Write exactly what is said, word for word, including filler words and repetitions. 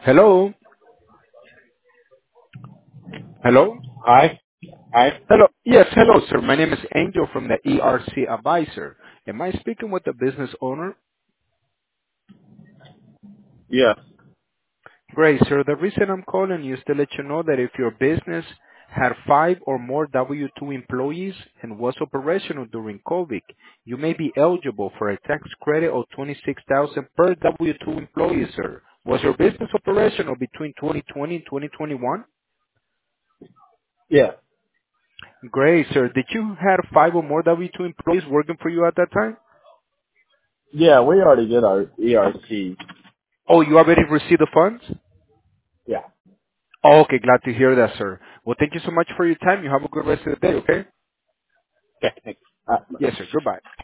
Hello? Hello? Hi. Hi. Hello. Yes, hello, sir. My name is Angel from the E R C Advisor. Am I speaking with the business owner? Yes. Great, sir. The reason I'm calling you is to let you know that if your business had five or more W two employees and was operational during COVID, you may be eligible for a tax credit of twenty-six thousand dollars per W two employee, sir. Was your business operational between twenty twenty and twenty twenty-one? Yes. Great, sir. Did you have five or more W two employees working for you at that time? Yeah, we already did our E R C. Oh, you already received the funds? Yeah. Oh, okay, glad to hear that, sir. Well, thank you so much for your time. You have a good rest of the day, okay? Okay. Thanks. Uh, Yes, sir. Goodbye.